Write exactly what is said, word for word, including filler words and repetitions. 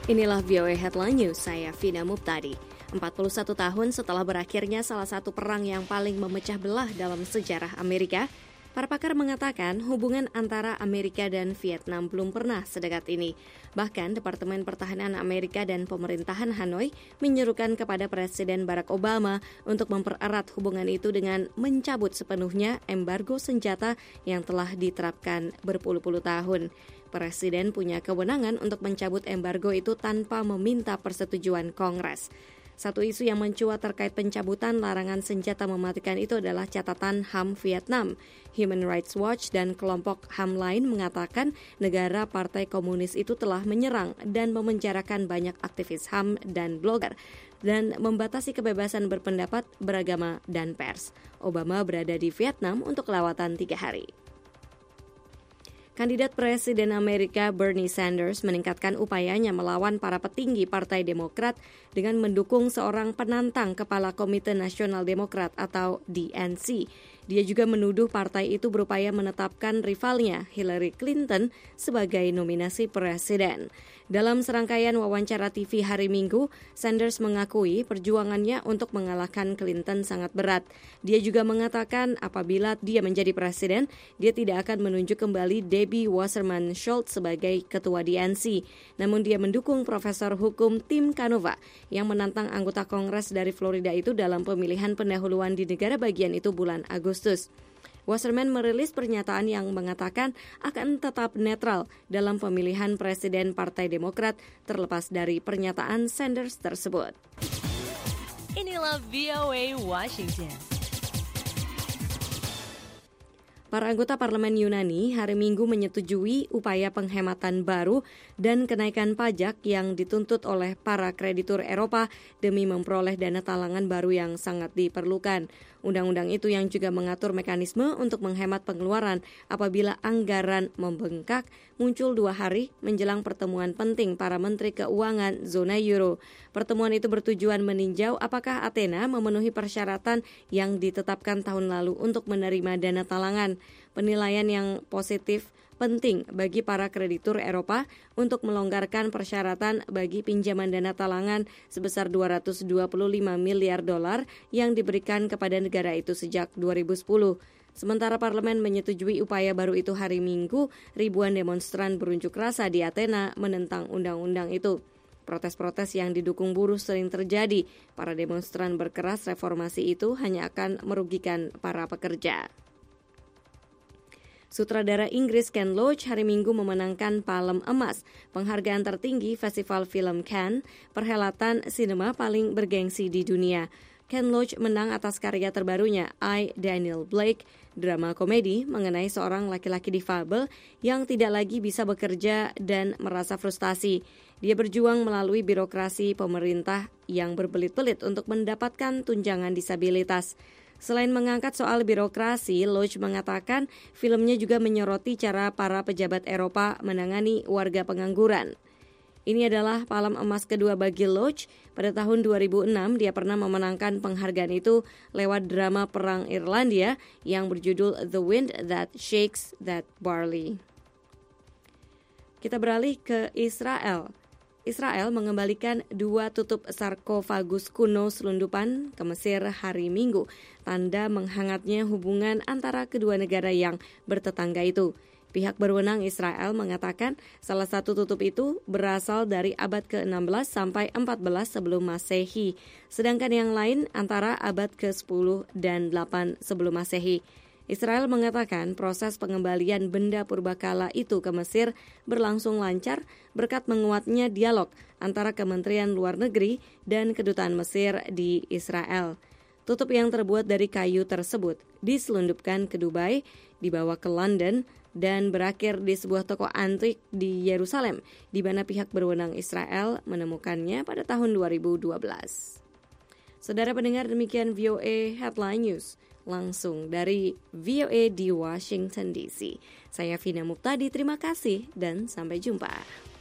Inilah V O A Headline News, saya Vina Muptadi. empat puluh satu tahun setelah berakhirnya salah satu perang yang paling memecah belah dalam sejarah Amerika, para pakar mengatakan hubungan antara Amerika dan Vietnam belum pernah sedekat ini. Bahkan Departemen Pertahanan Amerika dan pemerintahan Hanoi menyerukan kepada Presiden Barack Obama untuk mempererat hubungan itu dengan mencabut sepenuhnya embargo senjata yang telah diterapkan berpuluh-puluh tahun. Presiden punya kewenangan untuk mencabut embargo itu tanpa meminta persetujuan Kongres. Satu isu yang mencuat terkait pencabutan larangan senjata mematikan itu adalah catatan H A M Vietnam. Human Rights Watch dan kelompok H A M lain mengatakan negara Partai Komunis itu telah menyerang dan memenjarakan banyak aktivis H A M dan blogger dan membatasi kebebasan berpendapat, beragama, dan pers. Obama berada di Vietnam untuk lawatan tiga hari. Kandidat Presiden Amerika Bernie Sanders meningkatkan upayanya melawan para petinggi Partai Demokrat dengan mendukung seorang penantang Kepala Komite Nasional Demokrat atau D N C. Dia juga menuduh partai itu berupaya menetapkan rivalnya Hillary Clinton sebagai nominasi presiden. Dalam serangkaian wawancara T V hari Minggu, Sanders mengakui perjuangannya untuk mengalahkan Clinton sangat berat. Dia juga mengatakan apabila dia menjadi presiden, dia tidak akan menunjuk kembali Debbie Wasserman Schultz sebagai ketua D N C. Namun dia mendukung Profesor Hukum Tim Canova yang menantang anggota Kongres dari Florida itu dalam pemilihan pendahuluan di negara bagian itu bulan Agustus. Wasserman merilis pernyataan yang mengatakan akan tetap netral dalam pemilihan presiden Partai Demokrat terlepas dari pernyataan Sanders tersebut. Inilah V O A Washington. Para anggota parlemen Yunani hari Minggu menyetujui upaya penghematan baru dan kenaikan pajak yang dituntut oleh para kreditur Eropa demi memperoleh dana talangan baru yang sangat diperlukan. Undang-undang itu yang juga mengatur mekanisme untuk menghemat pengeluaran apabila anggaran membengkak muncul dua hari menjelang pertemuan penting para menteri keuangan zona euro. Pertemuan itu bertujuan meninjau apakah Athena memenuhi persyaratan yang ditetapkan tahun lalu untuk menerima dana talangan. Penilaian yang positif penting bagi para kreditur Eropa untuk melonggarkan persyaratan bagi pinjaman dana talangan sebesar dua ratus dua puluh lima miliar dolar yang diberikan kepada negara itu sejak dua ribu sepuluh. Sementara parlemen menyetujui upaya baru itu hari Minggu, ribuan demonstran berunjuk rasa di Athena menentang undang-undang itu. Protes-protes yang didukung buruh sering terjadi. Para demonstran berkeras reformasi itu hanya akan merugikan para pekerja. Sutradara Inggris Ken Loach hari Minggu memenangkan Palem Emas, penghargaan tertinggi Festival Film Cannes, perhelatan sinema paling bergengsi di dunia. Ken Loach menang atas karya terbarunya I, Daniel Blake, drama komedi mengenai seorang laki-laki difabel yang tidak lagi bisa bekerja dan merasa frustasi. Dia berjuang melalui birokrasi pemerintah yang berbelit-belit untuk mendapatkan tunjangan disabilitas. Selain mengangkat soal birokrasi, Loach mengatakan filmnya juga menyoroti cara para pejabat Eropa menangani warga pengangguran. Ini adalah Palem Emas kedua bagi Loach. Pada tahun dua ribu enam, dia pernah memenangkan penghargaan itu lewat drama Perang Irlandia yang berjudul The Wind That Shakes That Barley. Kita beralih ke Israel. Israel mengembalikan dua tutup sarkofagus kuno selundupan ke Mesir hari Minggu, tanda menghangatnya hubungan antara kedua negara yang bertetangga itu. Pihak berwenang Israel mengatakan salah satu tutup itu berasal dari abad ke enam belas sampai empat belas sebelum Masehi, sedangkan yang lain antara abad ke sepuluh dan delapan sebelum Masehi. Israel mengatakan proses pengembalian benda purbakala itu ke Mesir berlangsung lancar berkat menguatnya dialog antara Kementerian Luar Negeri dan Kedutaan Mesir di Israel. Tutup yang terbuat dari kayu tersebut diselundupkan ke Dubai, dibawa ke London, dan berakhir di sebuah toko antik di Yerusalem, di mana pihak berwenang Israel menemukannya pada tahun dua ribu dua belas. Saudara pendengar, demikian V O A Headline News. Langsung dari V O A di Washington D C. Saya Vina Muptadi, terima kasih dan sampai jumpa.